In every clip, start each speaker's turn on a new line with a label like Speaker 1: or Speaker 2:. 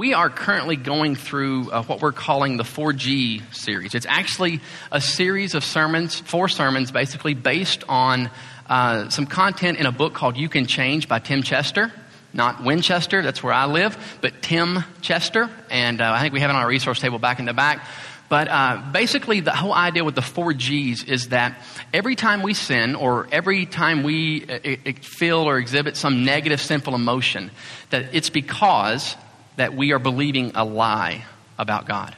Speaker 1: we are currently going through what we're calling the 4G series. It's actually a series of sermons, 4 sermons basically, based on some content in a book called You Can Change by Tim Chester. Not Winchester, that's where I live, but Tim Chester. And I think we have it on our resource table back in the back. But basically, the whole idea with the 4 Gs is that every time we sin or every time we feel or exhibit some negative, sinful emotion, that it's because that we are believing a lie about God.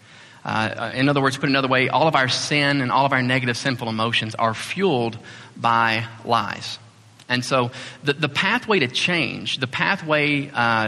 Speaker 1: In other words, put another way, all of our sin and all of our negative, sinful emotions are fueled by lies. And so the pathway to change, the pathway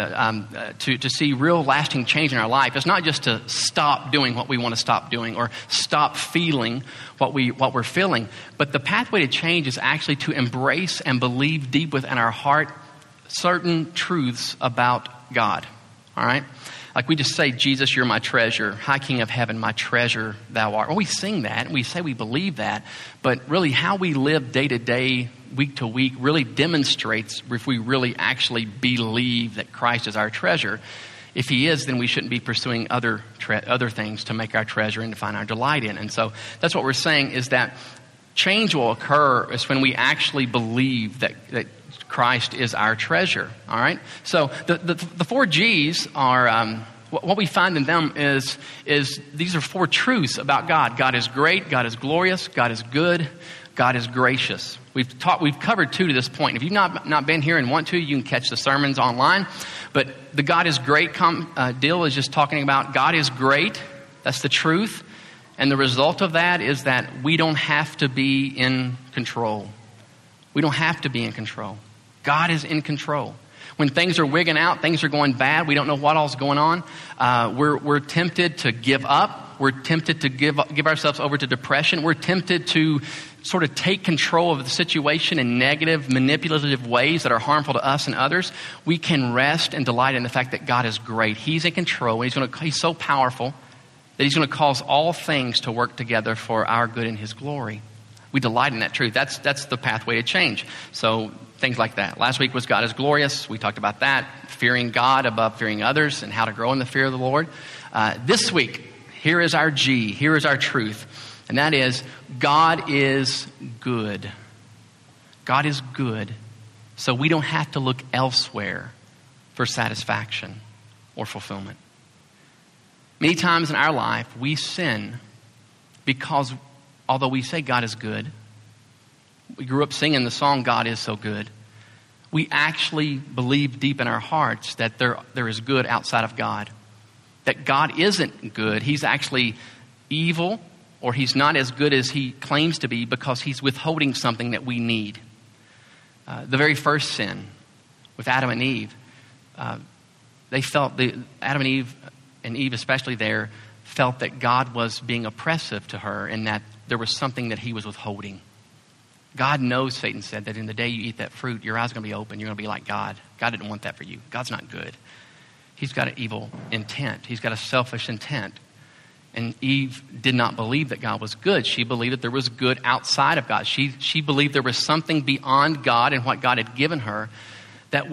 Speaker 1: to see real lasting change in our life is not just to stop doing what we want to stop doing or stop feeling what we're feeling, but the pathway to change is actually to embrace and believe deep within our heart certain truths about God. All right? Like we just say, Jesus, you're my treasure. High King of heaven, my treasure thou art. Well, we sing that and we say we believe that, but really how we live day to day, week to week, really demonstrates if we really actually believe that Christ is our treasure. If he is, then we shouldn't be pursuing other things to make our treasure and to find our delight in. And so that's what we're saying, is that change will occur is when we actually believe that Christ is our treasure. All right. So the 4 Gs are what we find in them is these are 4 truths about God. God is great. God is glorious. God is good. God is gracious. We've covered 2 to this point. If you've not been here and want to, you can catch the sermons online. But the God is great deal is just talking about God is great. That's the truth. And the result of that is that we don't have to be in control. We don't have to be in control. God is in control. When things are wigging out, things are going bad, we don't know what all's going on, we're tempted to give up. We're tempted to give ourselves over to depression. We're tempted to sort of take control of the situation in negative, manipulative ways that are harmful to us and others. We can rest and delight in the fact that God is great. He's in control. He's so powerful that he's going to cause all things to work together for our good and his glory. We delight in that truth. That's the pathway to change. So things like that. Last week was God is glorious. We talked about that. Fearing God above fearing others and how to grow in the fear of the Lord. This week, here is our G. Here is our truth. And that is, God is good. God is good. So we don't have to look elsewhere for satisfaction or fulfillment. Many times in our life, we sin because although we say God is good, we grew up singing the song, God is so good, we actually believe deep in our hearts that there is good outside of God. That God isn't good. He's actually evil, or he's not as good as he claims to be because he's withholding something that we need. The very first sin with Adam and Eve, they felt, Adam and Eve especially there, felt that God was being oppressive to her and that there was something that he was withholding. God knows, Satan said, that in the day you eat that fruit, your eyes are going to be open. You're going to be like God. God didn't want that for you. God's not good. He's got an evil intent. He's got a selfish intent. And Eve did not believe that God was good. She believed that there was good outside of God. She believed there was something beyond God and what God had given her that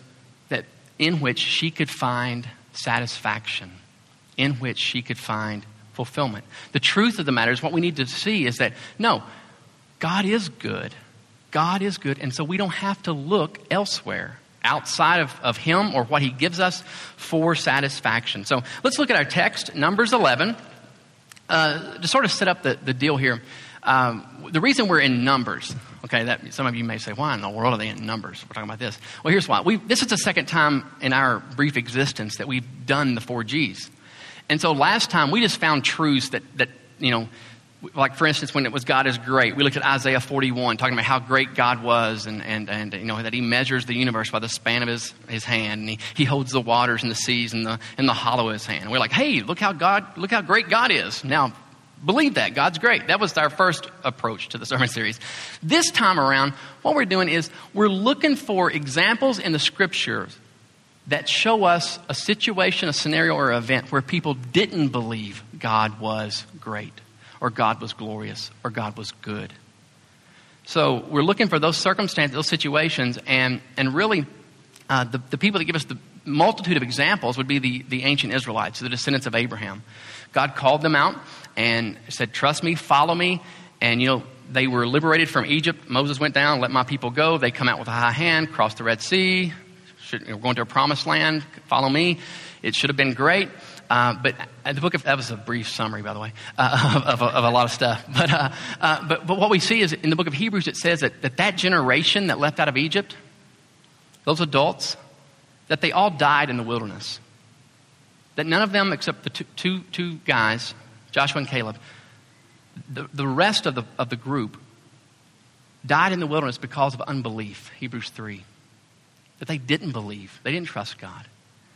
Speaker 1: in which she could find satisfaction, in which she could find fulfillment. The truth of the matter is what we need to see is that, no, God is good. God is good. And so we don't have to look elsewhere outside of him or what he gives us for satisfaction. So let's look at our text, Numbers 11. To sort of set up the deal here, the reason we're in Numbers, okay, that some of you may say, why in the world are they in Numbers? We're talking about this. Well, here's why. This is the second time in our brief existence that we've done the 4 Gs. And so last time we just found truths that like for instance, when it was God is great, we looked at Isaiah 41, talking about how great God was and that he measures the universe by the span of his hand, and he holds the waters and the seas in the hollow of his hand. And we're like, hey, look how great God is. Now, believe that. God's great. That was our first approach to the sermon series. This time around, what we're doing is we're looking for examples in the scriptures that show us a situation, a scenario, or an event where people didn't believe God was great, or God was glorious, or God was good. So we're looking for those circumstances, those situations, and really the people that give us multitude of examples would be the ancient Israelites, the descendants of Abraham. God called them out and said, trust me, follow me. And, they were liberated from Egypt. Moses went down, let my people go. They come out with a high hand, crossed the Red Sea. We're going to a promised land. Follow me. It should have been great. But that was a brief summary, by the way, of a lot of stuff. But what we see is in the book of Hebrews, it says that generation that left out of Egypt, those adults, that they all died in the wilderness. That none of them, except the two guys, Joshua and Caleb, the rest of the group died in the wilderness because of unbelief, Hebrews 3. That they didn't believe. They didn't trust God.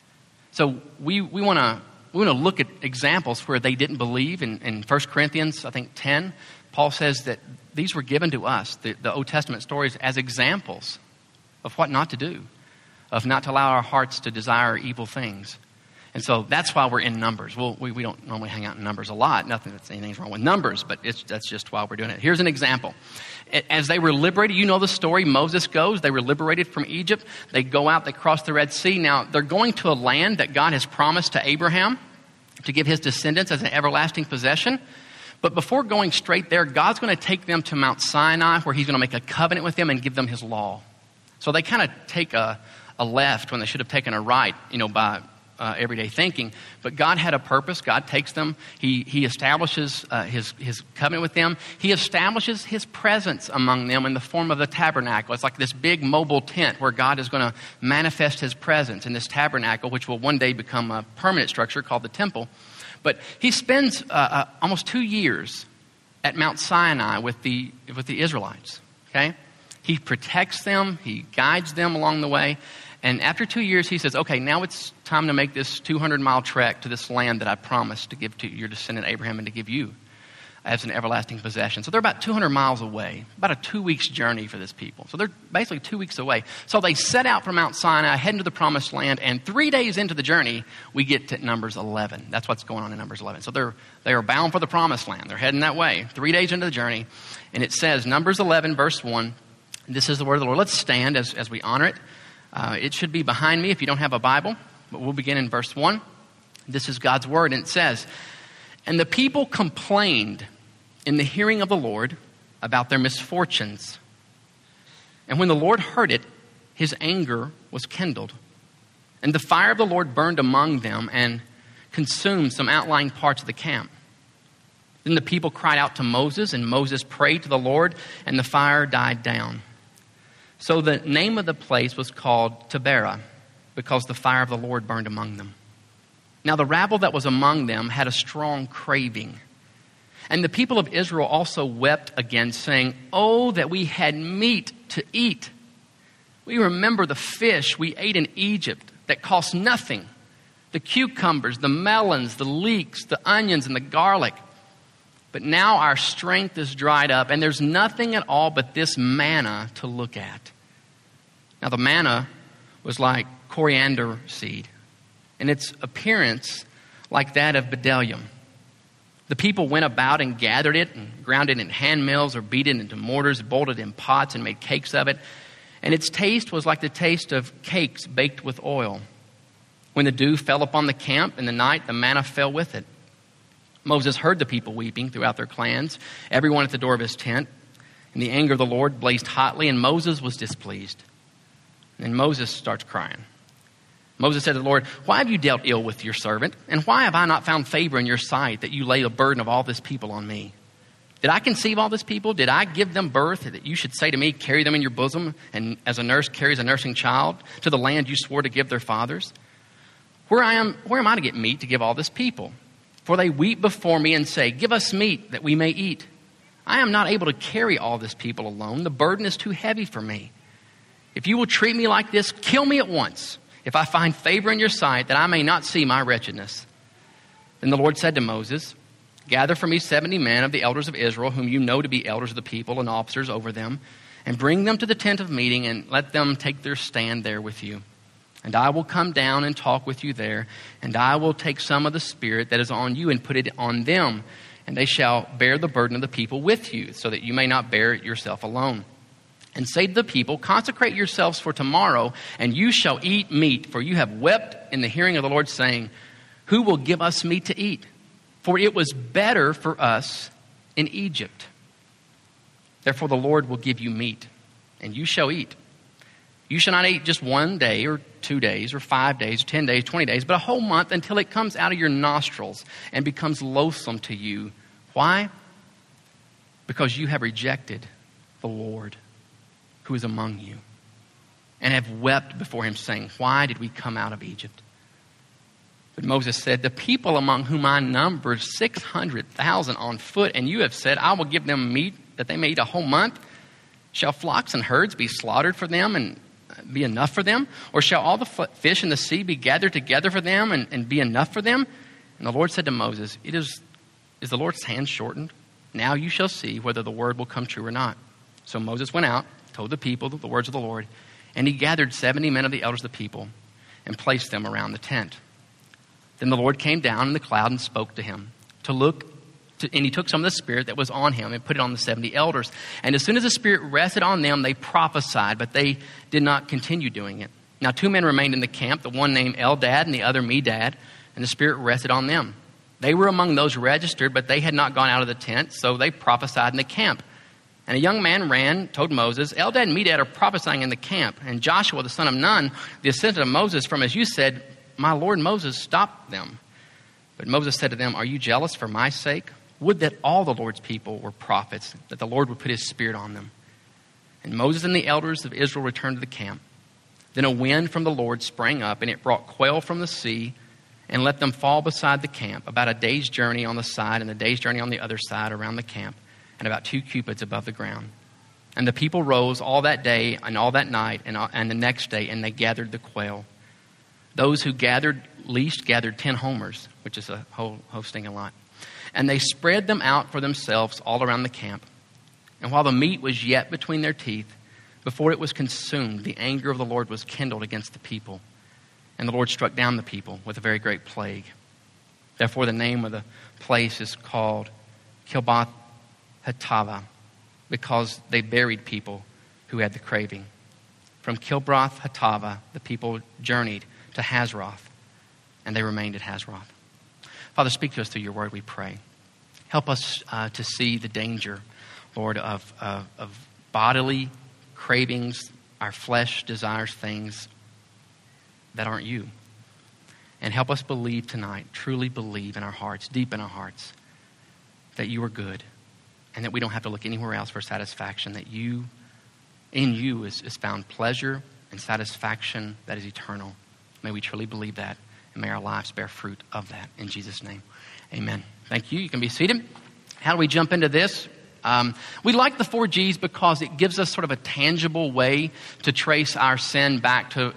Speaker 1: So we want to look at examples where they didn't believe. In 1 Corinthians, I think 10, Paul says that these were given to us, the Old Testament stories, as examples of what not to do, of not to allow our hearts to desire evil things. And so that's why we're in Numbers. Well, we don't normally hang out in Numbers a lot. Anything's wrong with Numbers, but that's just why we're doing it. Here's an example. As they were liberated, you know the story. Moses goes. They were liberated from Egypt. They go out. They cross the Red Sea. Now, they're going to a land that God has promised to Abraham to give his descendants as an everlasting possession. But before going straight there, God's going to take them to Mount Sinai, where he's going to make a covenant with them and give them his law. So they kind of take a left when they should have taken a right, by everyday thinking. But God had a purpose. God takes them. He establishes his covenant with them. He establishes his presence among them in the form of the tabernacle. It's like this big mobile tent where God is going to manifest his presence in this tabernacle, which will one day become a permanent structure called the temple. But he spends almost 2 years at Mount Sinai with the Israelites. Okay, he protects them. He guides them along the way. And after 2 years, he says, okay, now it's time to make this 200-mile trek to this land that I promised to give to your descendant Abraham and to give you as an everlasting possession. So they're about 200 miles away, about a 2 weeks journey for this people. So they're basically 2 weeks away. So they set out from Mount Sinai, head into the promised land, and 3 days into the journey, we get to Numbers 11. That's what's going on in Numbers 11. So they are bound for the promised land. They're heading that way, 3 days into the journey. And it says, Numbers 11, verse 1, this is the word of the Lord. Let's stand as we honor it. It should be behind me if you don't have a Bible, but we'll begin in verse 1. This is God's word, and it says, and the people complained in the hearing of the Lord about their misfortunes. And when the Lord heard it, his anger was kindled. And the fire of the Lord burned among them and consumed some outlying parts of the camp. Then the people cried out to Moses, and Moses prayed to the Lord, and the fire died down. So the name of the place was called Taberah, because the fire of the Lord burned among them. Now the rabble that was among them had a strong craving. And the people of Israel also wept again, saying, oh, that we had meat to eat. We remember the fish we ate in Egypt that cost nothing, the cucumbers, the melons, the leeks, the onions, and the garlic. But now our strength is dried up, and there's nothing at all but this manna to look at. Now the manna was like coriander seed, and its appearance like that of bdellium. The people went about and gathered it and ground it in hand mills or beat it into mortars, boiled it in pots and made cakes of it. And its taste was like the taste of cakes baked with oil. When the dew fell upon the camp in the night, the manna fell with it. Moses heard the people weeping throughout their clans, everyone at the door of his tent. And the anger of the Lord blazed hotly, and Moses was displeased. And Moses starts crying. Moses said to the Lord, why have you dealt ill with your servant? And why have I not found favor in your sight that you lay the burden of all this people on me? Did I conceive all this people? Did I give them birth that you should say to me, carry them in your bosom, and as a nurse carries a nursing child to the land you swore to give their fathers? Where am I to get meat to give all this people? For they weep before me and say, give us meat that we may eat. I am not able to carry all this people alone. The burden is too heavy for me. If you will treat me like this, kill me at once, if I find favor in your sight, that I may not see my wretchedness. Then the Lord said to Moses, gather for me 70 men of the elders of Israel, whom you know to be elders of the people and officers over them, and bring them to the tent of meeting, and let them take their stand there with you. And I will come down and talk with you there, and I will take some of the Spirit that is on you and put it on them, and they shall bear the burden of the people with you, so that you may not bear it yourself alone. and say to the people, consecrate yourselves for tomorrow, and you shall eat meat, for you have wept in the hearing of the Lord, saying, who will give us meat to eat? For it was better for us in Egypt. Therefore the Lord will give you meat, and you shall eat. You shall not eat just 1 day or 2 days or 5 days or 10 days, 20 days, but a whole month until it comes out of your nostrils and becomes loathsome to you. Why? Because you have rejected the Lord who is among you and have wept before him, saying, why did we come out of Egypt? But Moses said, the people among whom I numbered 600,000 on foot, and you have said, I will give them meat that they may eat a whole month. Shall flocks and herds be slaughtered for them and be enough for them? Or shall all the fish in the sea be gathered together for them and be enough for them? And the Lord said to Moses, is the Lord's hand shortened? Now you shall see whether the word will come true or not. So Moses went out, told the people the words of the Lord, and he gathered 70 men of the elders of the people and placed them around the tent. Then the Lord came down in the cloud and spoke to him and he took some of the spirit that was on him and put it on the 70 elders. And as soon as the spirit rested on them, they prophesied, but they did not continue doing it. Now 2 men remained in the camp, the one named Eldad and the other Medad, and the spirit rested on them. They were among those registered, but they had not gone out of the tent, so they prophesied in the camp. And a young man ran, told Moses, Eldad and Medad are prophesying in the camp. And Joshua, the son of Nun, the assistant of Moses, from as you said, my Lord Moses, stopped them. But Moses said to them, are you jealous for my sake? Would that all the Lord's people were prophets, that the Lord would put his spirit on them. And Moses and the elders of Israel returned to the camp. Then a wind from the Lord sprang up, and it brought quail from the sea, and let them fall beside the camp, about a day's journey on the side and a day's journey on the other side around the camp, and about 2 cubits above the ground. And the people rose all that day and all that night and the next day, and they gathered the quail. Those who gathered least gathered 10 homers, which is a whole stinking lot. And they spread them out for themselves all around the camp. And while the meat was yet between their teeth, before it was consumed, the anger of the Lord was kindled against the people. And the Lord struck down the people with a very great plague. Therefore the name of the place is called Kilboth Hatava, because they buried people who had the craving. From Kilbroth Hatava, the people journeyed to Hazroth, and they remained at Hazroth. Father, speak to us through your word, we pray. Help us to see the danger, Lord, of bodily cravings, our flesh desires things that aren't you. And help us believe tonight, truly believe in our hearts, deep in our hearts, that you are good and that we don't have to look anywhere else for satisfaction, that in you is found pleasure and satisfaction that is eternal. May we truly believe that, and may our lives bear fruit of that. In Jesus' name, amen. Thank you. You can be seated. How do we jump into this? We like the 4 Gs because it gives us sort of a tangible way to trace our sin back to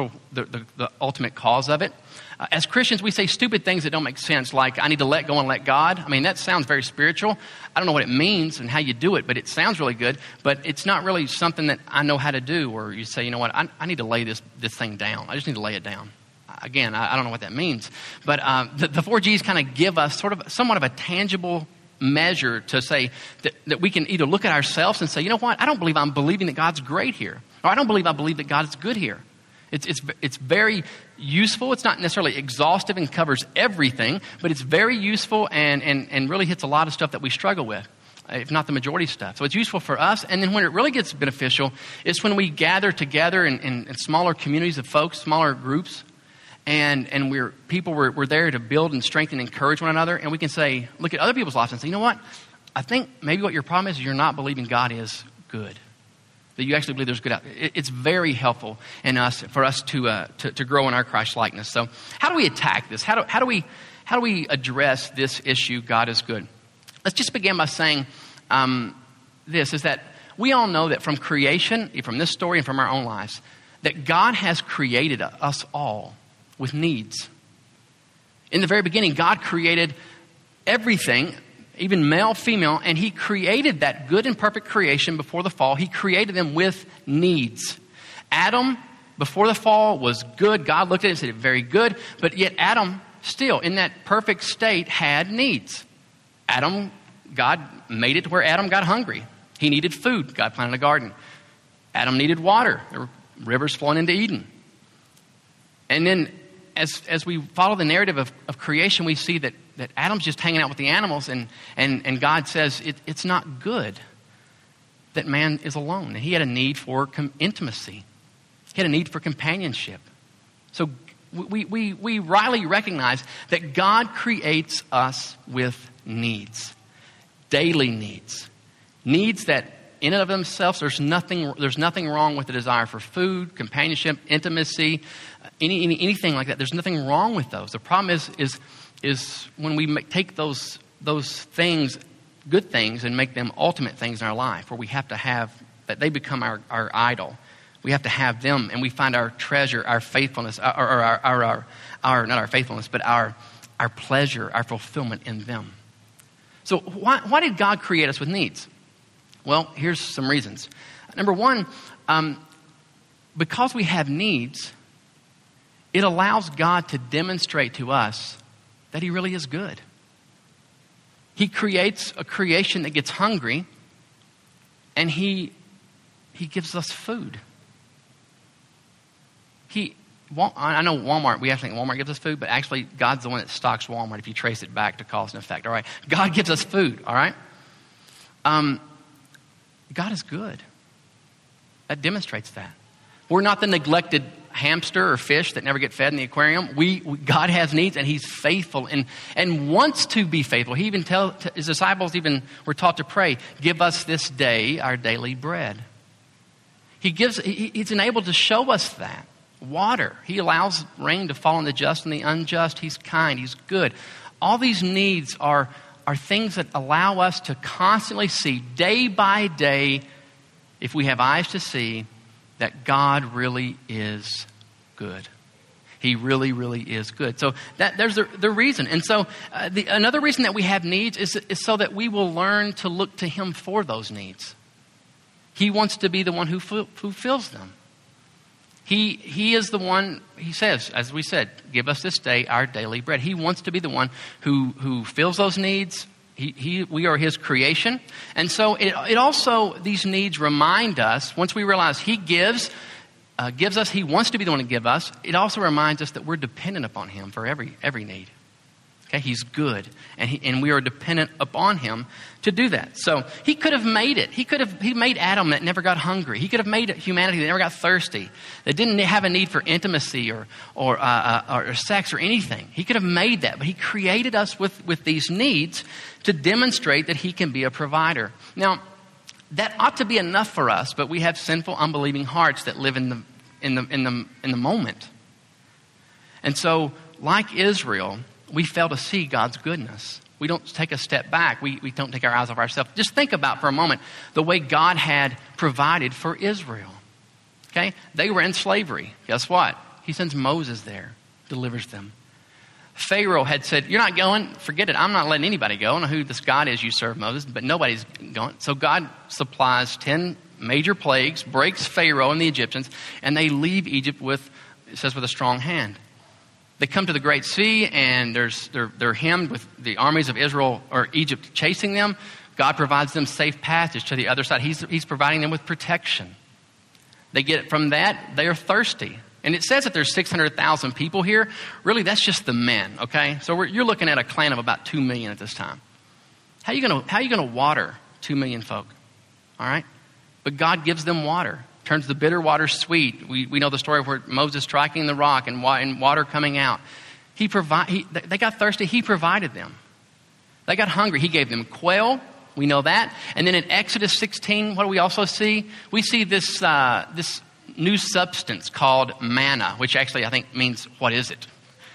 Speaker 1: the ultimate cause of it. As Christians, we say stupid things that don't make sense, like I need to let go and let God. I mean, that sounds very spiritual. I don't know what it means and how you do it, but it sounds really good. But it's not really something that I know how to do, or you say, you know what, I need to lay this thing down. I just need to lay it down. Again, I don't know what that means. But the 4 Gs kind of give us somewhat of a tangible measure to say that we can either look at ourselves and say, you know what, I don't believe I'm believing that God's great here. Or I believe that God is good here. It's very useful. It's not necessarily exhaustive and covers everything, but it's very useful and really hits a lot of stuff that we struggle with, if not the majority of stuff. So it's useful for us. And then when it really gets beneficial, it's when we gather together in smaller communities of folks, smaller groups, and we're there to build and strengthen and encourage one another. And we can say, look at other people's lives and say, you know what? I think maybe what your problem is you're not believing God is good. That you actually believe there's good out. It's very helpful for us to grow in our Christ likeness. So how do we attack this? How do we address this issue? God is good. Let's just begin by saying this is that we all know that from creation, from this story and from our own lives, that God has created us all with needs. In the very beginning, God created everything, even male, female, and he created that good and perfect creation before the fall. He created them with needs. Adam, before the fall, was good. God looked at it and said, very good. But yet Adam, still, in that perfect state, had needs. God made it to where Adam got hungry. He needed food. God planted a garden. Adam needed water. There were rivers flowing into Eden. And then as we follow the narrative of creation, we see that Adam's just hanging out with the animals, and God says it's not good that man is alone. And he had a need for intimacy. He had a need for companionship. So we rightly recognize that God creates us with needs, daily needs. Needs that in and of themselves, there's nothing wrong with the desire for food, companionship, intimacy, anything like that. There's nothing wrong with those. The problem is when we take those things, good things, and make them ultimate things in our life, where we have to have, that they become our idol. We have to have them, and we find our treasure, our faithfulness, not our faithfulness, but our pleasure, our fulfillment in them. So why did God create us with needs? Well, here's some reasons. Number one, because we have needs, it allows God to demonstrate to us that He really is good. He creates a creation that gets hungry, and He gives us food. I know Walmart, we actually think Walmart gives us food, but actually God's the one that stocks Walmart if you trace it back to cause and effect, all right? God gives us food, all right? God is good. That demonstrates that. We're not the neglected hamster or fish that never get fed in the aquarium. God has needs, and He's faithful and wants to be faithful. He even His disciples were taught to pray, "Give us this day our daily bread." He's enabled to show us that. Water. He allows rain to fall on the just and the unjust. He's kind. He's good. All these needs are things that allow us to constantly see, day by day, if we have eyes to see, that God really is good. He really, really is good. So there's the reason. And so another reason that we have needs is so that we will learn to look to Him for those needs. He wants to be the one who fulfills them. He is the one, He says, as we said, give us this day our daily bread. He wants to be the one who fills those needs. We are His creation. And so it also, these needs remind us, once we realize He gives us, He wants to be the one to give us, it also reminds us that we're dependent upon Him for every need. Okay, He's good, and we are dependent upon Him to do that. So He could have made it. He made Adam that never got hungry. He could have made humanity that never got thirsty, that didn't have a need for intimacy or sex or anything. He could have made that, but He created us with these needs to demonstrate that He can be a provider. Now, that ought to be enough for us, but we have sinful, unbelieving hearts that live in the moment, and so like Israel, we fail to see God's goodness. We don't take a step back. We don't take our eyes off ourselves. Just think about for a moment the way God had provided for Israel. Okay? They were in slavery. Guess what? He sends Moses there, delivers them. Pharaoh had said, "You're not going. Forget it. I'm not letting anybody go. I don't know who this God is you serve, Moses, but nobody's going." So God supplies 10 major plagues, breaks Pharaoh and the Egyptians, and they leave Egypt with a strong hand. They come to the Great Sea, and they're hemmed with the armies of Israel or Egypt chasing them. God provides them safe passage to the other side. He's providing them with protection. They get from that, they are thirsty. And it says that there's 600,000 people here. Really, that's just the men, okay? So you're looking at a clan of about 2 million at this time. How are you going to water 2 million folk? All right? But God gives them water. Turns the bitter water sweet. We know the story of where Moses striking the rock and water coming out. They got thirsty. He provided them. They got hungry. He gave them quail. We know that. And then in Exodus 16, what do we also see? We see this new substance called manna, which actually I think means, what is it?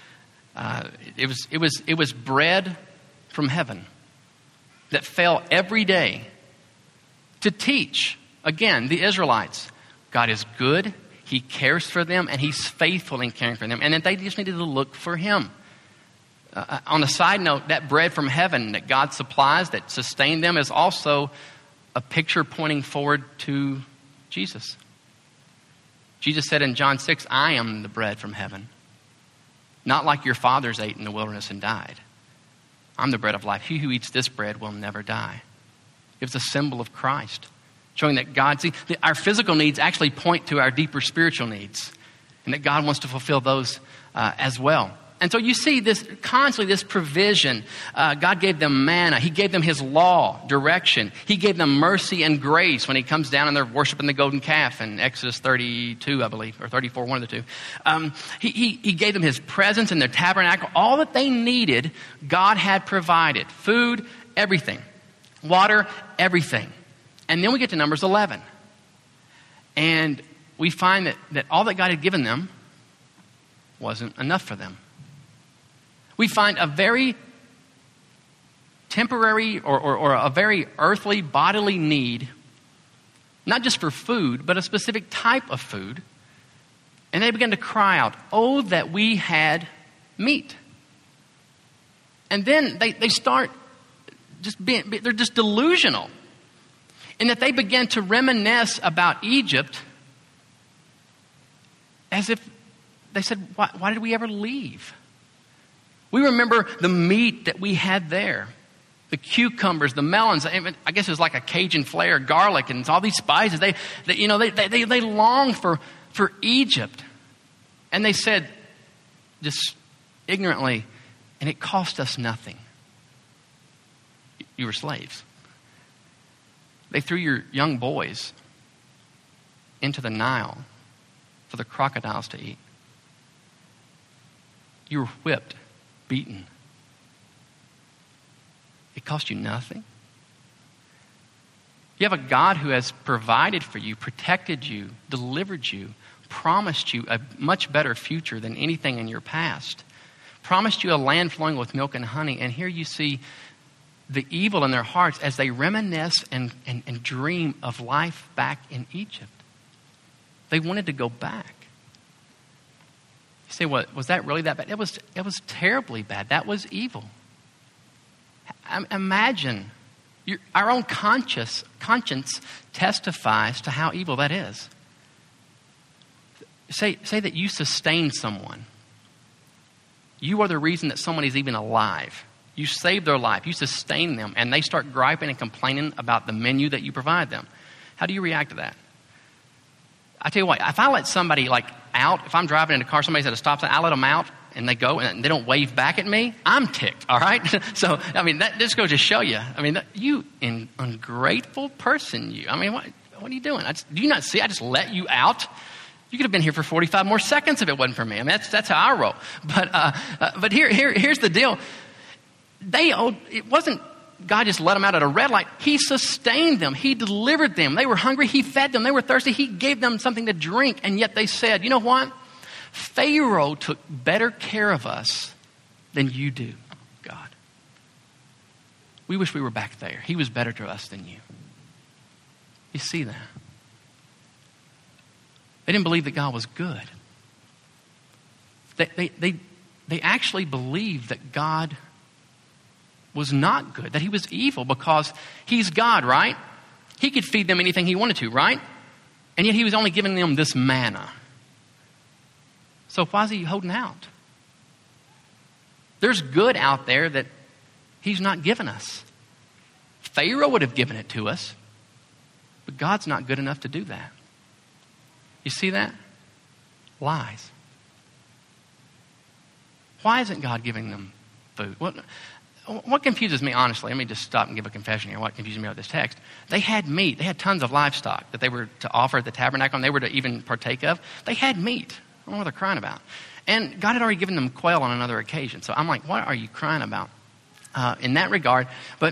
Speaker 1: It was bread from heaven that fell every day to teach, again, the Israelites. God is good, He cares for them, and He's faithful in caring for them. And that they just needed to look for Him. On a side note, that bread from heaven that God supplies, that sustained them, is also a picture pointing forward to Jesus. Jesus said in John 6, "I am the bread from heaven. Not like your fathers ate in the wilderness and died. I'm the bread of life. He who eats this bread will never die." It was a symbol of Christ. showing that our physical needs actually point to our deeper spiritual needs, and that God wants to fulfill those as well. And so you see this constantly, this provision. God gave them manna. He gave them his law, direction. He gave them mercy and grace when he comes down and they're worshiping the golden calf in Exodus 32, I believe, or 34, one of the two. He gave them his presence in their tabernacle. All that they needed, God had provided. Food, everything. Water, everything. And then we get to Numbers 11. And we find that all that God had given them wasn't enough for them. We find a very temporary or a very earthly bodily need, not just for food, but a specific type of food. And they begin to cry out, "Oh, that we had meat." And then they start they're just delusional in that they begin to reminisce about Egypt as if they said, why did we ever leave? We remember the meat that we had there, the cucumbers, the melons. I guess it was like a Cajun flair, garlic, and all these spices. They longed for Egypt, and they said, just ignorantly, and it cost us nothing. You were slaves. They threw your young boys into the Nile for the crocodiles to eat. You were whipped, beaten. It cost you nothing. You have a God who has provided for you, protected you, delivered you, promised you a much better future than anything in your past, promised you a land flowing with milk and honey, and here you see the evil in their hearts as they reminisce and dream of life back in Egypt. They wanted to go back. You say, "What was that really that bad?" It was terribly bad. That was evil. Imagine our own conscience testifies to how evil that is. Say that you sustain someone. You are the reason that someone is even alive. You save their life. You sustain them, and they start griping and complaining about the menu that you provide them. How do you react to that? I tell you what, if I let somebody out, if I'm driving in a car, somebody's at a stop sign, I let them out, and they go, and they don't wave back at me, I'm ticked, all right? So, that just goes to show you. You ungrateful person, you. What are you doing? Do you not see? I just let you out. You could have been here for 45 more seconds if it wasn't for me. That's how I roll. But here's the deal. It wasn't God just let them out at a red light. He sustained them. He delivered them. They were hungry. He fed them. They were thirsty. He gave them something to drink. And yet they said, "You know what? Pharaoh took better care of us than you do, God. We wish we were back there. He was better to us than you." You see that? They didn't believe that God was good. They actually believed that God was not good, that he was evil because he's God, right? He could feed them anything he wanted to, right? And yet he was only giving them this manna. So why is he holding out? There's good out there that he's not given us. Pharaoh would have given it to us, but God's not good enough to do that. You see that? Lies. Why isn't God giving them food? What confuses me, honestly, let me just stop and give a confession here. What confuses me about this text? They had meat. They had tons of livestock that they were to offer at the tabernacle and they were to even partake of. They had meat. I don't know what they're crying about. And God had already given them quail on another occasion. So I'm like, what are you crying about in that regard? But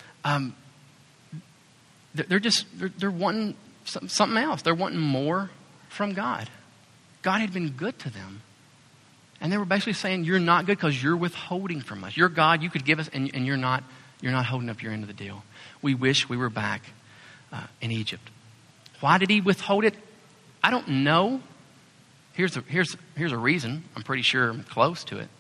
Speaker 1: they're wanting something else. They're wanting more from God. God had been good to them. And they were basically saying, "You're not good because you're withholding from us. You're God, you could give us, and you're not holding up your end of the deal. We wish we were back in Egypt." Why did he withhold it? I don't know. Here's a reason. I'm pretty sure I'm close to it.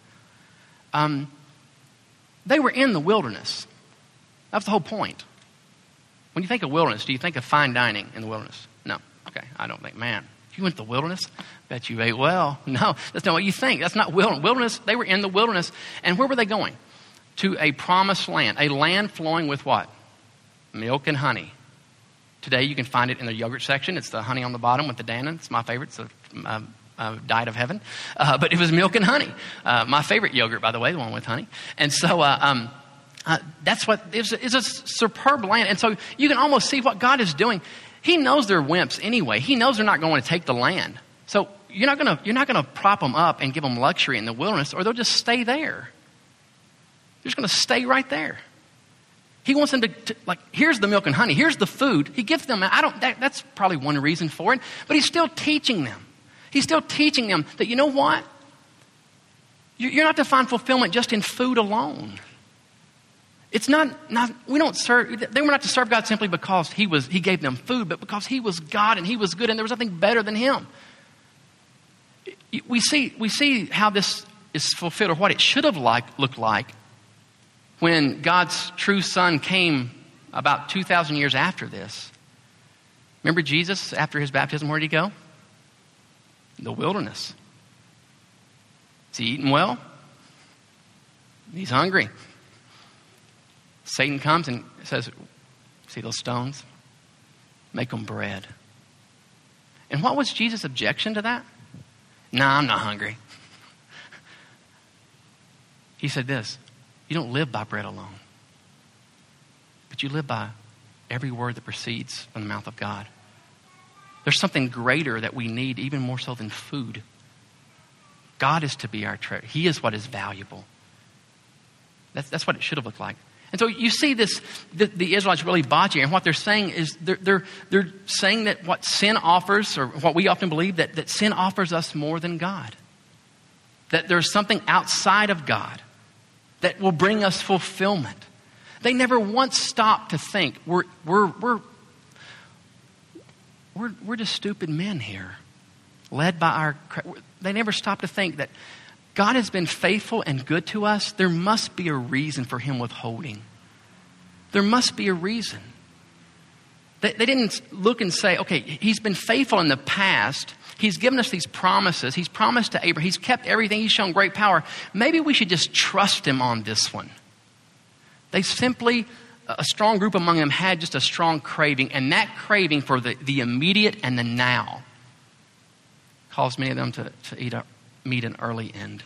Speaker 1: They were in the wilderness. That was the whole point. When you think of wilderness, do you think of fine dining in the wilderness? No. Okay, I don't think, man, you went to the wilderness? Bet you ate well. No, that's not what you think. That's not wilderness. They were in the wilderness. And where were they going? To a promised land. A land flowing with what? Milk and honey. Today you can find it in the yogurt section. It's the honey on the bottom with the Dannon. It's my favorite. It's a diet of heaven. But it was milk and honey. My favorite yogurt, by the way, the one with honey. And so that's what it's a superb land. And so you can almost see what God is doing. He knows they're wimps anyway. He knows they're not going to take the land. So you're not going to prop them up and give them luxury in the wilderness, or they'll just stay there. They're just going to stay right there. He wants them to like, here's the milk and honey. Here's the food. He gives them, that's probably one reason for it. But he's still teaching them. He's still teaching them that, you know what? You're not to find fulfillment just in food alone. It's not we don't serve, they were not to serve God simply because he gave them food, but because he was God and he was good and there was nothing better than him. We see how this is fulfilled, or what it should have looked like when God's true son came about 2,000 years after this. Remember Jesus, after his baptism, where did he go? The wilderness. Is he eating well? He's hungry. Satan comes and says, see those stones? Make them bread. And what was Jesus' objection to that? No, I'm not hungry. He said this, you don't live by bread alone, but you live by every word that proceeds from the mouth of God. There's something greater that we need, even more so than food. God is to be our treasure. He is what is valuable. That's what it should have looked like. And so you see this, the Israelites really botch here. And what they're saying is they're saying that what sin offers, or what we often believe, that sin offers us more than God. That there's something outside of God that will bring us fulfillment. They never once stopped to think, we're just stupid men here, led by they never stopped to think that God has been faithful and good to us. There must be a reason for him withholding. There must be a reason. They didn't look and say, okay, he's been faithful in the past. He's given us these promises. He's promised to Abraham. He's kept everything. He's shown great power. Maybe we should just trust him on this one. They simply, a strong group among them had just a strong craving. And that craving for the immediate and the now caused many of them to meet an early end.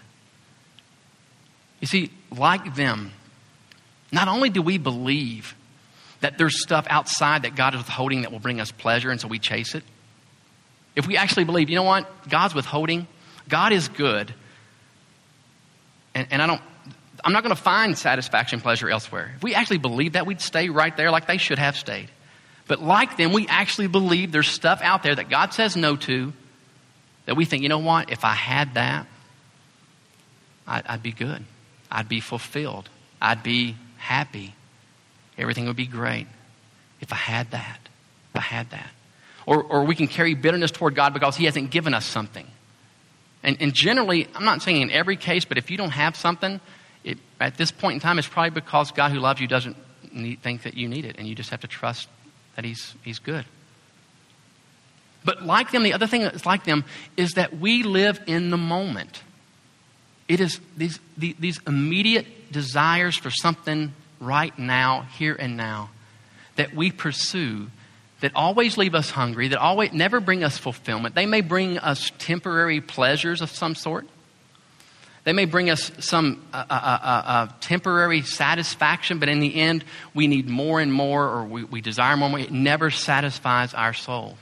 Speaker 1: You see, like them, not only do we believe that there's stuff outside that God is withholding that will bring us pleasure, and so we chase it. If we actually believe, you know what? God's withholding. God is good. And I'm not going to find satisfaction and pleasure elsewhere. If we actually believe that, we'd stay right there like they should have stayed. But like them, we actually believe there's stuff out there that God says no to, that we think, you know what? If I had that, I'd be good. I'd be fulfilled. I'd be happy. Everything would be great if I had that. If I had that. Or we can carry bitterness toward God because he hasn't given us something. And generally, I'm not saying in every case, but if you don't have something, at this point in time, it's probably because God who loves you doesn't think that you need it. And you just have to trust that he's good. But like them, the other thing that's like them is that we live in the moment. It is these immediate desires for something right now, here and now, that we pursue, that always leave us hungry, that always never bring us fulfillment. They may bring us temporary pleasures of some sort. They may bring us some temporary satisfaction, but in the end, we need more and more, or we desire more and more. It never satisfies our soul.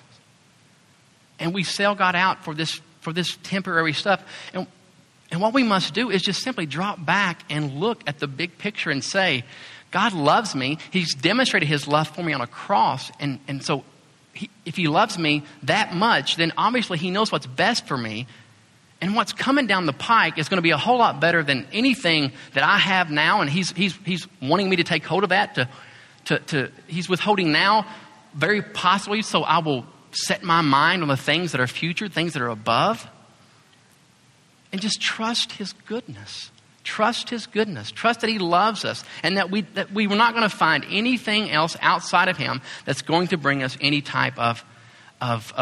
Speaker 1: And we sell God out for this temporary stuff. And what we must do is just simply drop back and look at the big picture and say, God loves me. He's demonstrated his love for me on a cross. And so if he loves me that much, then obviously he knows what's best for me. And what's coming down the pike is going to be a whole lot better than anything that I have now. And he's wanting me to take hold of that. He's withholding now, very possibly, so I will set my mind on the things that are future, things that are above. And just trust his goodness. Trust his goodness. Trust that he loves us. And that we were not going to find anything else outside of him that's going to bring us any type of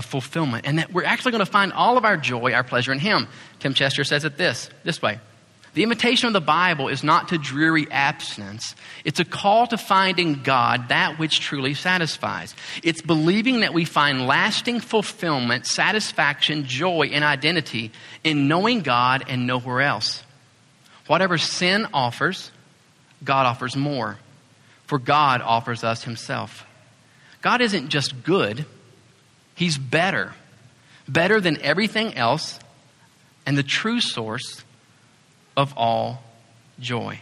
Speaker 1: fulfillment. And that we're actually going to find all of our joy, our pleasure in him. Tim Chester says it this way. The invitation of the Bible is not to dreary abstinence. It's a call to finding God, that which truly satisfies. It's believing that we find lasting fulfillment, satisfaction, joy, and identity in knowing God and nowhere else. Whatever sin offers, God offers more, for God offers us himself. God isn't just good, he's better. Better than everything else, and the true source of all joy.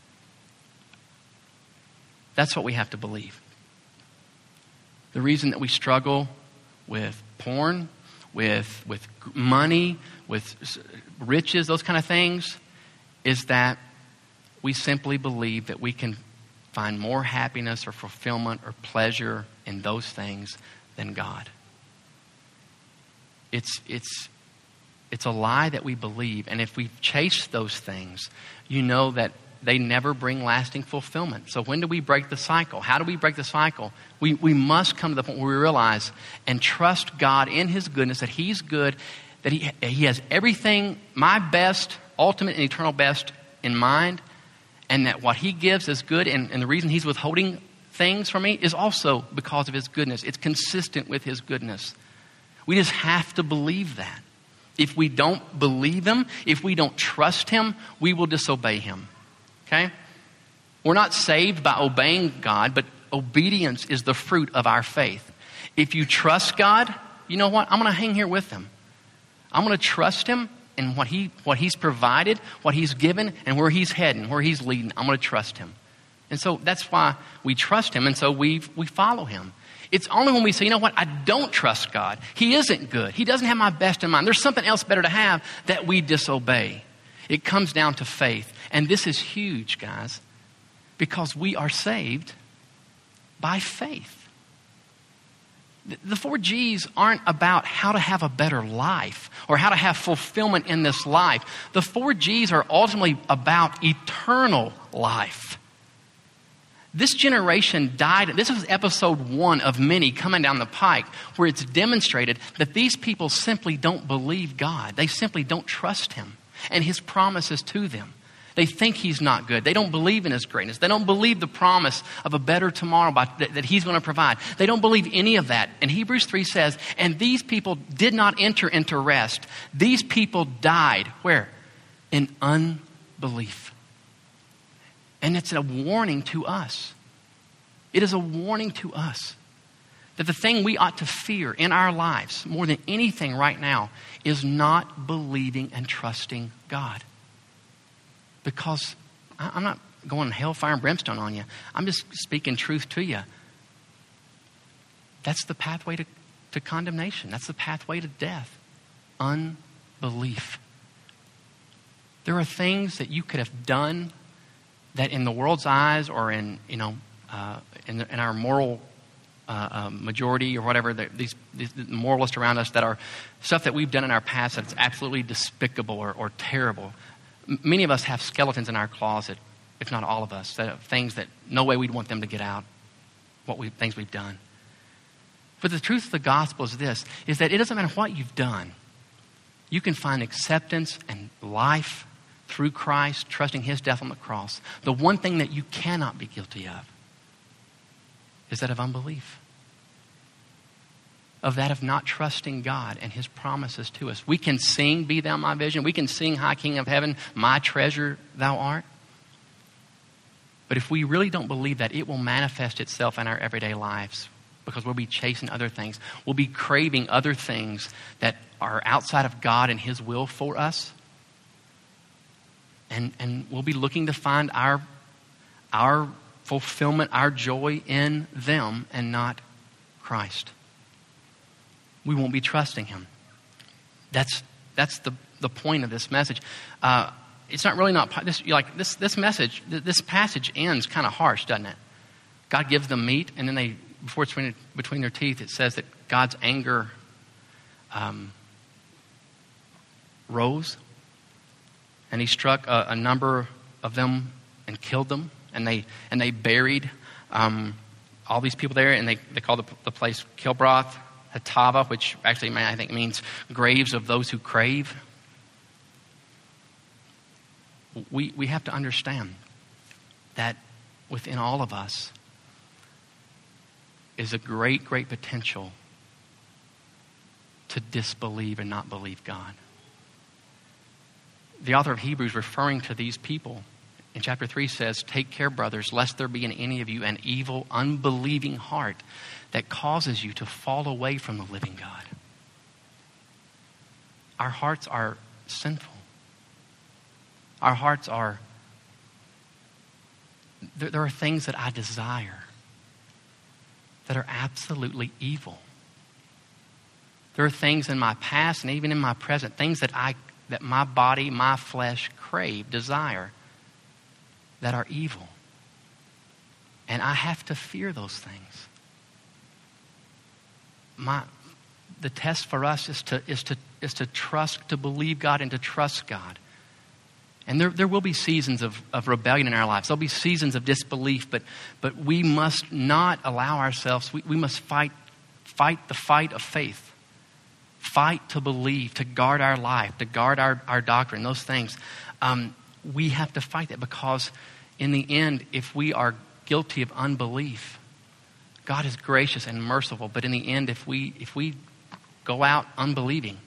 Speaker 1: That's what we have to believe. The reason that we struggle with porn, with money, with riches, those kind of things, is that we simply believe that we can find more happiness or fulfillment or pleasure in those things than God. It's a lie that we believe. And if we chase those things, you know that they never bring lasting fulfillment. So when do we break the cycle? How do we break the cycle? We must come to the point where we realize and trust God in his goodness, that he's good, that he has everything, my best, ultimate and eternal best in mind, and that what he gives is good. And the reason he's withholding things from me is also because of his goodness. It's consistent with his goodness. We just have to believe that. If we don't believe him, if we don't trust him, we will disobey him. Okay? We're not saved by obeying God, but obedience is the fruit of our faith. If you trust God, you know what? I'm going to hang here with him. I'm going to trust him in what he's provided, what he's given, and where he's heading, where he's leading. I'm going to trust him. And so that's why we trust him, and so we follow him. It's only when we say, you know what, I don't trust God. He isn't good. He doesn't have my best in mind. There's something else better to have, that we disobey. It comes down to faith. And this is huge, guys, because we are saved by faith. The 4 G's aren't about how to have a better life or how to have fulfillment in this life. The 4 G's are ultimately about eternal life. This generation died. This is episode 1 of many coming down the pike, where it's demonstrated that these people simply don't believe God. They simply don't trust him and his promises to them. They think he's not good. They don't believe in his greatness. They don't believe the promise of a better tomorrow that he's going to provide. They don't believe any of that. And Hebrews 3 says, and these people did not enter into rest. These people died. Where? In unbelief. And it's a warning to us. It is a warning to us that the thing we ought to fear in our lives more than anything right now is not believing and trusting God. Because I'm not going hellfire and brimstone on you. I'm just speaking truth to you. That's the pathway to condemnation. That's the pathway to death. Unbelief. There are things that you could have done that in the world's eyes, or in our moral majority or whatever, these moralists around us, that are stuff that we've done in our past that's absolutely despicable or terrible. Many of us have skeletons in our closet, if not all of us, that have things that no way we'd want them to get out, things we've done. But the truth of the gospel is this, is that it doesn't matter what you've done. You can find acceptance and life through Christ, trusting his death on the cross. The one thing that you cannot be guilty of is that of unbelief. Of that of not trusting God and his promises to us. We can sing, Be Thou My Vision. We can sing, High King of Heaven, My Treasure Thou Art. But if we really don't believe that, it will manifest itself in our everyday lives, because we'll be chasing other things. We'll be craving other things that are outside of God and his will for us. And we'll be looking to find our fulfillment, our joy in them and not Christ. We won't be trusting him. That's the point of this message. It's not really this message. This passage ends kind of harsh, doesn't it? God gives them meat, and then before it's between their teeth, it says that God's anger rose. And he struck a number of them and killed them. And they buried all these people there. And they called the place Kilbroth Hatava, which actually I think means graves of those who crave. we have to understand that within all of us is a great, great potential to disbelieve and not believe God. The author of Hebrews, referring to these people in chapter 3, says, "Take care, brothers, lest there be in any of you an evil, unbelieving heart that causes you to fall away from the living God." Our hearts are sinful. Our hearts are, there are things that I desire that are absolutely evil. There are things in my past and even in my present, things that my body, my flesh crave, desire, that are evil. And I have to fear those things. The test for us is to trust, to believe God and to trust God. And there will be seasons of rebellion in our lives. There'll be seasons of disbelief, but we must not allow ourselves, we must fight the fight of faith. Fight to believe, to guard our life, to guard our doctrine, those things. We have to fight that, because in the end, if we are guilty of unbelief, God is gracious and merciful. But in the end, if we go out unbelieving,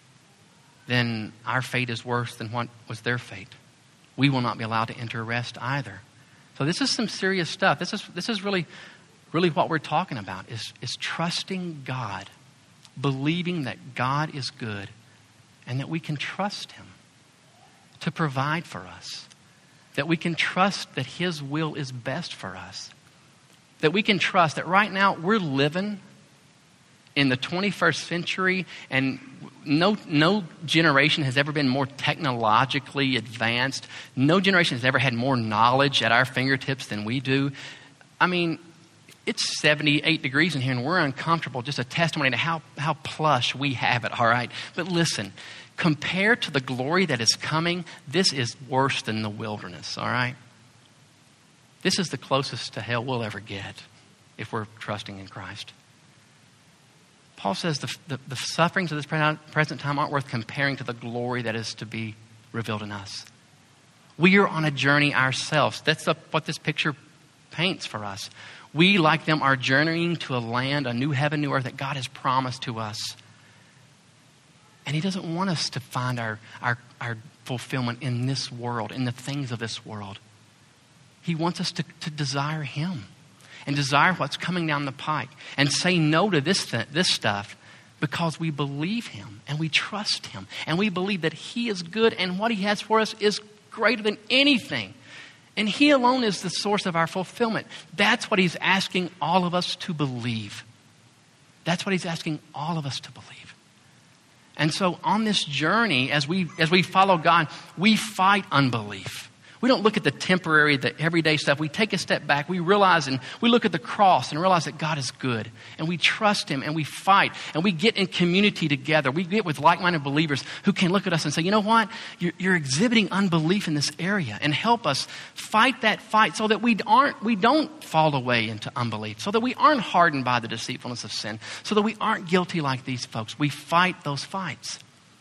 Speaker 1: then our fate is worse than what was their fate. We will not be allowed to enter rest either. So this is some serious stuff. This is really what we're talking about, is trusting God, believing that God is good and that we can trust Him to provide for us, that we can trust that His will is best for us, that we can trust that right now we're living in the 21st century, and no generation has ever been more technologically advanced. No generation has ever had more knowledge at our fingertips than we do. I mean, it's 78 degrees in here and we're uncomfortable. Just a testimony to how plush we have it, all right? But listen, compared to the glory that is coming, this is worse than the wilderness, all right? This is the closest to hell we'll ever get if we're trusting in Christ. Paul says the sufferings of this present time aren't worth comparing to the glory that is to be revealed in us. We are on a journey ourselves. That's what this picture paints for us. We, like them, are journeying to a land, a new heaven, new earth that God has promised to us. And He doesn't want us to find our fulfillment in this world, in the things of this world. He wants us to desire Him and desire what's coming down the pike and say no to this stuff, because we believe Him and we trust Him and we believe that He is good and what He has for us is greater than anything. And He alone is the source of our fulfillment. That's what He's asking all of us to believe. That's what He's asking all of us to believe. And so on this journey, as we follow God, we fight unbelief. We don't look at the temporary, the everyday stuff. We take a step back. We realize and we look at the cross and realize that God is good. And we trust Him and we fight. And we get in community together. We get with like-minded believers who can look at us and say, you know what? You're exhibiting unbelief in this area, and help us fight that fight so that we don't fall away into unbelief, so that we aren't hardened by the deceitfulness of sin, so that we aren't guilty like these folks. We fight those fights.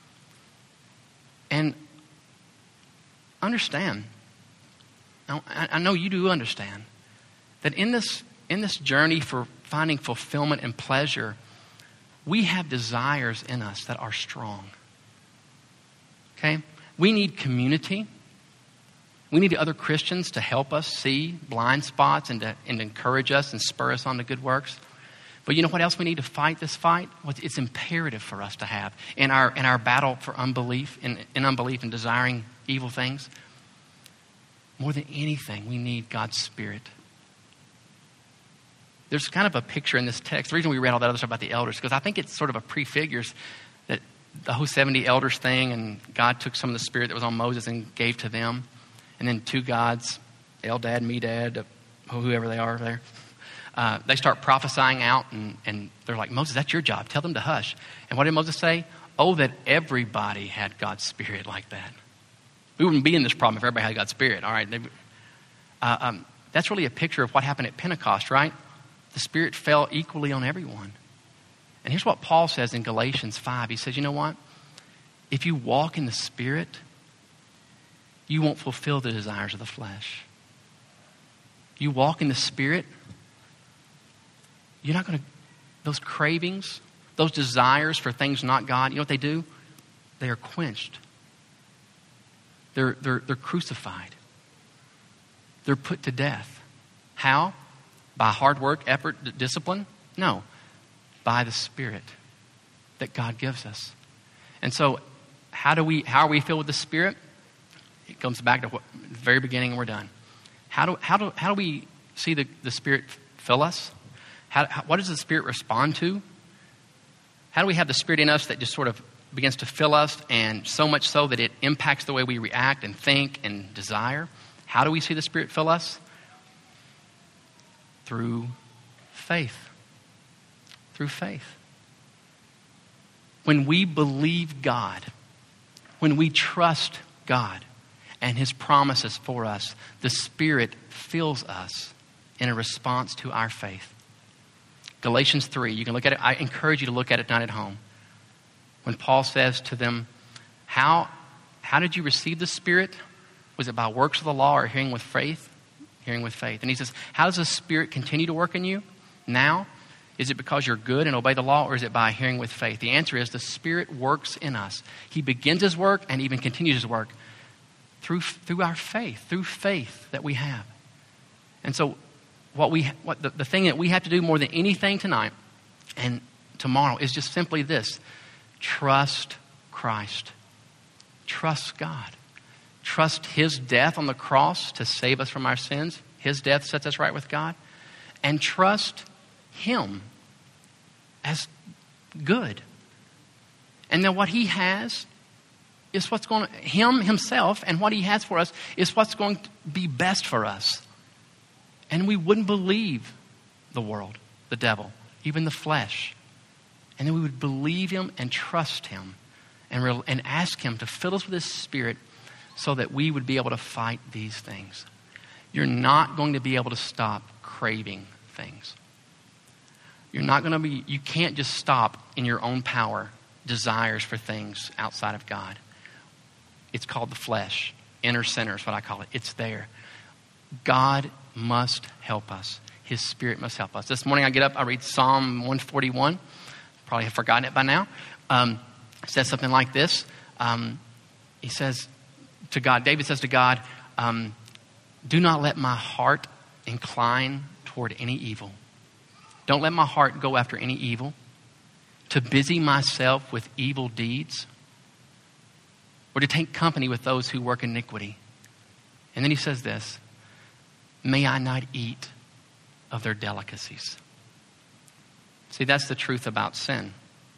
Speaker 1: And understand, now, I know you do understand that in this journey for finding fulfillment and pleasure, we have desires in us that are strong. Okay? We need community. We need other Christians to help us see blind spots and encourage us and spur us on to good works. But you know what else we need to fight this fight? It's imperative for us to have in our battle for unbelief, in unbelief and desiring evil things. More than anything, we need God's Spirit. There's kind of a picture in this text. The reason we read all that other stuff about the elders, because I think it sort of prefigures that the whole 70 elders thing, and God took some of the Spirit that was on Moses and gave to them. And then two gods, Eldad, Medad, whoever they are there, they start prophesying out, and they're like, Moses, that's your job. Tell them to hush. And what did Moses say? Oh, that everybody had God's Spirit like that. We wouldn't be in this problem if everybody had God's Spirit, all right? That's really a picture of what happened at Pentecost, right? The Spirit fell equally on everyone. And here's what Paul says in Galatians 5. He says, you know what? If you walk in the Spirit, you won't fulfill the desires of the flesh. You walk in the Spirit, you're not going to, those cravings, those desires for things not God, you know what they do? They are quenched. They're crucified. They're put to death. How? By hard work, effort, discipline? No. By the Spirit that God gives us. And so, how are we filled with the Spirit? It comes back to the very beginning and we're done. How do we see the Spirit fill us? What does the Spirit respond to? How do we have the Spirit in us that just sort of begins to fill us, and so much so that it impacts the way we react and think and desire? How do we see the Spirit fill us? Through faith. Through faith. When we believe God, when we trust God and His promises for us, the Spirit fills us in a response to our faith. Galatians 3, you can look at it. I encourage you to look at it tonight at home. When Paul says to them, how did you receive the Spirit? Was it by works of the law or hearing with faith? Hearing with faith. And he says, how does the Spirit continue to work in you now? Is it because you're good and obey the law, or is it by hearing with faith? The answer is the Spirit works in us. He begins His work and even continues His work through our faith, through faith that we have. And so the thing that we have to do more than anything tonight and tomorrow is just simply this. Trust Christ. Trust God. Trust His death on the cross to save us from our sins. His death sets us right with God. And trust Him as good. And then what He has is what's going to, Him Himself and what He has for us is what's going to be best for us. And we wouldn't believe the world, the devil, even the flesh. And then we would believe Him and trust Him and ask Him to fill us with His Spirit so that we would be able to fight these things. You're not going to be able to stop craving things. You can't just stop in your own power desires for things outside of God. It's called the flesh. Inner sinner is what I call it. It's there. God must help us. His Spirit must help us. This morning I get up, I read Psalm 141. Probably have forgotten it by now. It says something like this. He says to God, David says to God, do not let my heart incline toward any evil. Don't let my heart go after any evil, to busy myself with evil deeds, or to take company with those who work iniquity. And then he says this, may I not eat of their delicacies. See, that's the truth about sin.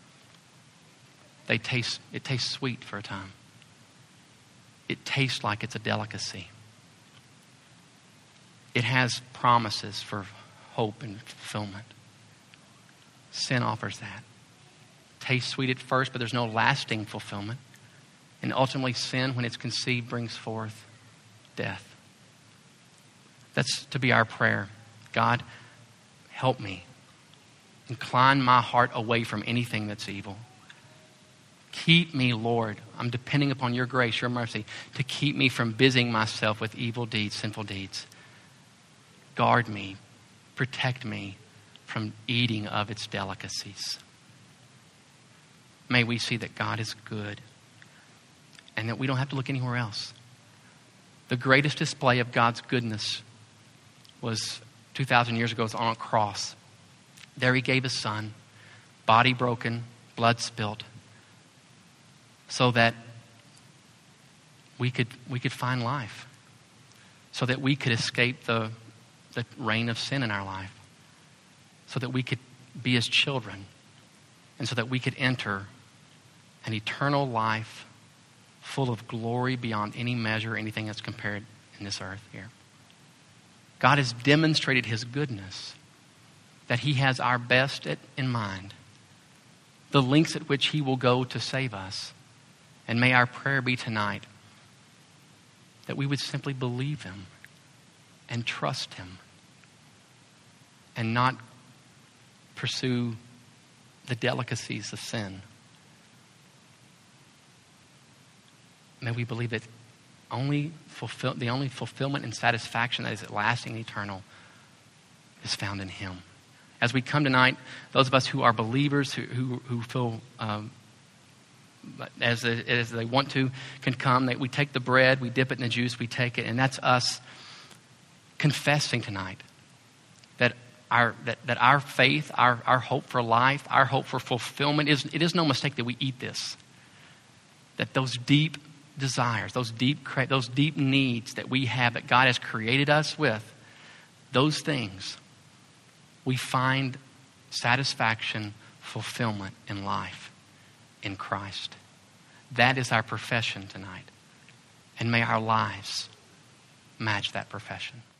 Speaker 1: It tastes sweet for a time. It tastes like it's a delicacy. It has promises for hope and fulfillment. Sin offers that. Tastes sweet at first, but there's no lasting fulfillment. And ultimately, sin, when it's conceived, brings forth death. That's to be our prayer. God, help me. Incline my heart away from anything that's evil. Keep me, Lord. I'm depending upon your grace, your mercy, to keep me from busying myself with evil deeds, sinful deeds. Guard me. Protect me from eating of its delicacies. May we see that God is good and that we don't have to look anywhere else. The greatest display of God's goodness was 2,000 years ago. It was on a cross. There He gave His Son, body broken, blood spilt, so that we could find life, so that we could escape the reign of sin in our life, so that we could be His children, and so that we could enter an eternal life full of glory beyond any measure, anything that's compared in this earth here. God has demonstrated His goodness, that He has our best in mind, the lengths at which He will go to save us. And may our prayer be tonight that we would simply believe Him and trust Him and not pursue the delicacies of sin. May we believe that the only fulfillment and satisfaction that is lasting and eternal is found in Him. As we come tonight, those of us who are believers, who feel as they want to, can come. We take the bread, we dip it in the juice, we take it, and that's us confessing tonight that our faith, our hope for life, our hope for fulfillment, it is no mistake that we eat this. That those deep desires, those deep needs that we have, that God has created us with, those things, we find satisfaction, fulfillment in life in Christ. That is our profession tonight. And may our lives match that profession.